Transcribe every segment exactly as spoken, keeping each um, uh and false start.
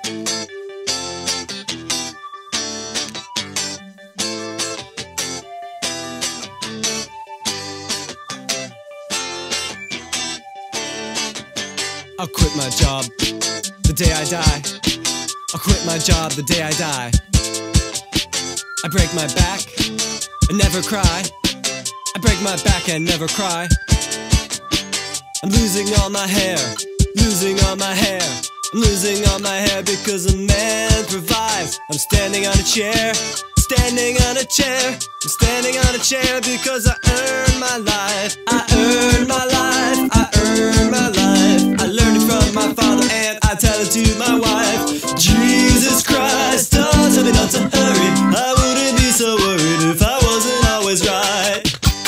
I'll quit my job the day I die. I'll quit my job the day I die. I break my back and never cry. I break my back and never cry. I'm losing all my hair, losing all my hair. I'm losing all my hair because a man provides. I'm standing on a chair, standing on a chair. I'm standing on a chair because I earn my life. I earn my life, I earn my life. I learned it from my father and I tell it to my wife. Jesus Christ, don't tell me not to hurry. I wouldn't be so worried if I wasn't always right.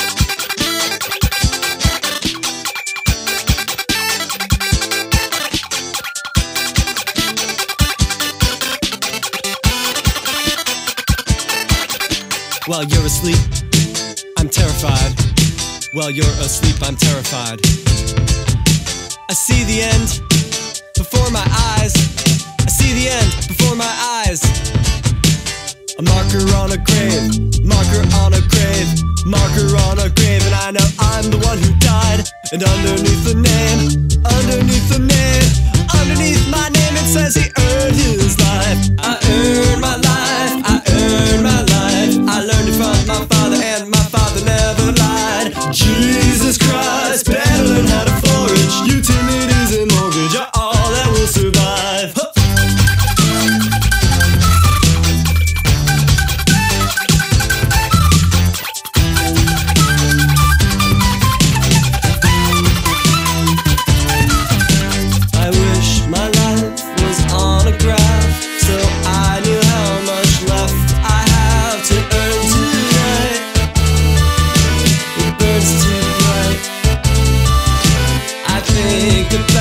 While you're asleep, I'm terrified. While you're asleep, I'm terrified. I see the end before my eyes. I see the end before my eyes. A marker on a grave, marker on a grave, marker on a grave. And I know I'm the one who died. And underneath the name, underneath the name, underneath my name it says he earned his life. I earned my life, I earned my life. I learned it from my father and my father never lied. Jesus Christ, better learn how to forage. Utilities and mortgage are all that will survive. Huh. I wish my life was on a graph, so I knew how much left I have to earn tonight. It burns too bright. I think